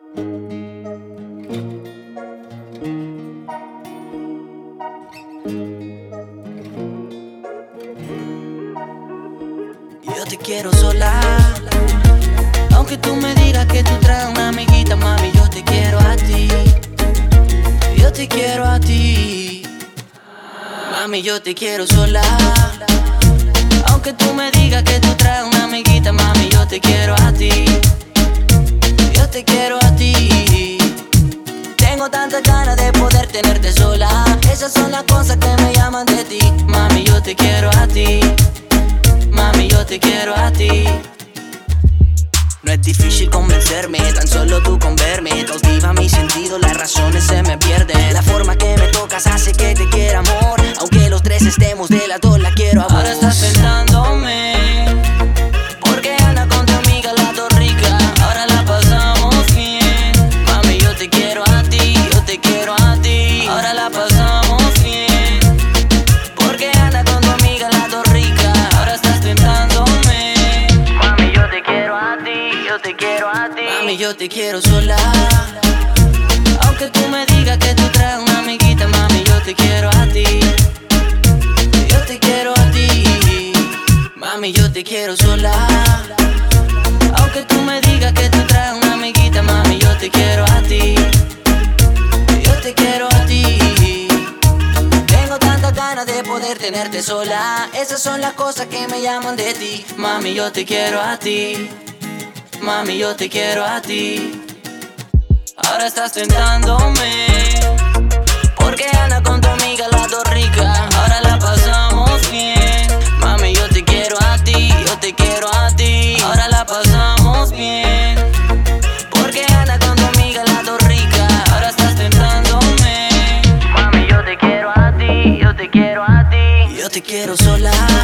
Yo te quiero sola, aunque tú me digas que tú traes una amiguita, mami, yo te quiero a ti. Yo te quiero a ti. Mami, yo te quiero sola, aunque tú me digas que tú traes una amiguita, mami, yo te quiero a ti. Yo te quiero a ti. Tengo tantas ganas de poder tenerte sola. Esas son las cosas que me llaman de ti. Mami, yo te quiero a ti. Mami, yo te quiero a ti. No es difícil convencerme, tan solo tú con verme cautiva mi sentido, las razones se me pierden. La forma que me tocas hace que te quiera, amor. Aunque los tres estemos de las dos, la quiero a vos. Ahora estás tentándome, porque anda con tu amiga la torrica. Ahora la pasamos bien. Mami, yo te quiero a ti, yo te quiero a ti. Ahora la pasamos bien, porque anda con tu amiga la torrica. Ahora estás tentándome. Mami, yo te quiero a ti, yo te quiero a ti. Mami, yo te quiero sola, aunque tú me digas que tú traes una amiguita, mami, yo te quiero a ti. Yo te quiero a ti. Mami, yo te quiero sola, aunque tú me digas que tú traes una amiguita, mami, yo te quiero a ti. Yo te quiero a ti. Tengo tantas ganas de poder tenerte sola. Esas son las cosas que me llaman de ti. Mami, yo te quiero a ti. Mami, yo te quiero a ti. Ahora estás tentándome, porque anda con tu amiga la torrica. Ahora la pasamos bien. Mami, yo te quiero a ti, yo te quiero a ti. Ahora la pasamos bien, porque anda con tu amiga la torrica. Ahora estás tentándome. Mami, yo te quiero a ti, yo te quiero a ti. Yo te quiero sola,